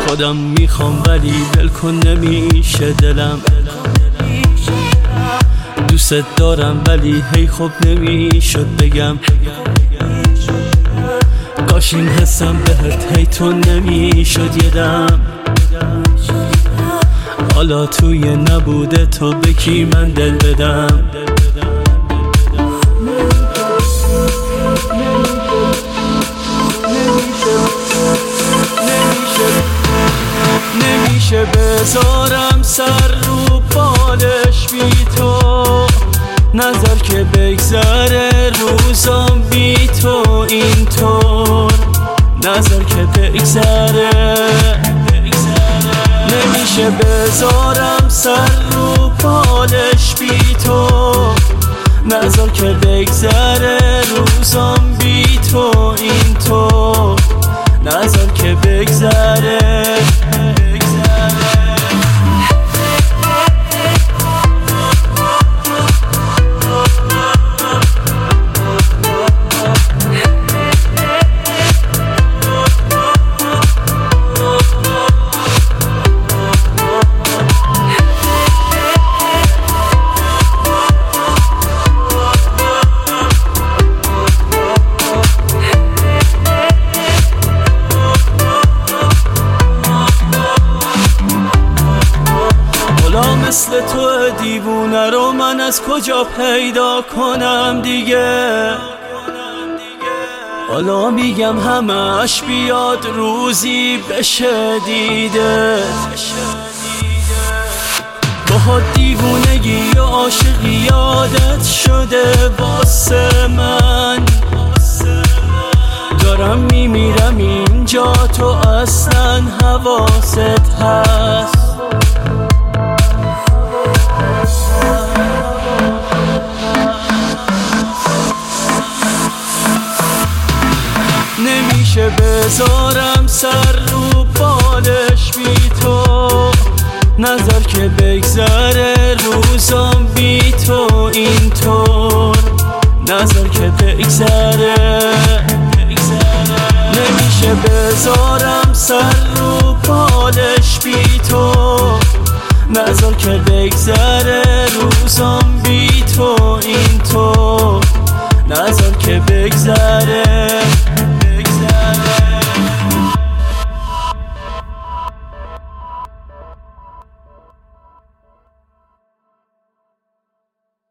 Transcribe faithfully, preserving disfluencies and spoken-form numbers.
خودم میخوام ولی ول کن نمیشه دلم. دوست دارم ولی هی خوب نمیشد بگم. کاش این حسم بهت هی تو نمیشد یه دم. حالا توی نبوده تو به کی من دل بدم. نمیشه بذارم سر رو بالش بی تو. نظر که بگذره روزام بی تو اینطور. نظر که بگذره. نمیشه بذارم سر رو بالش بی تو. نظر که بگذره روزام بی تو اینطور. نظر که بگذره. مثل تو دیوونه رو من از کجا پیدا کنم دیگه. حالا میگم همش بیاد روزی بشه دیده. با دیوونگی و عاشقی یادت شده واسه من. دارم میمیرم اینجا تو اصلا حواست هست. نمیشه بذارم سر رو بالش بی تو. نظر که بگذره روزام بی تو اینطور. نظر که بگذره. نمیشه بذارم سر رو بالش بی تو. نظر که بگذره روزام بی تو اینطور. نظر که بگذره.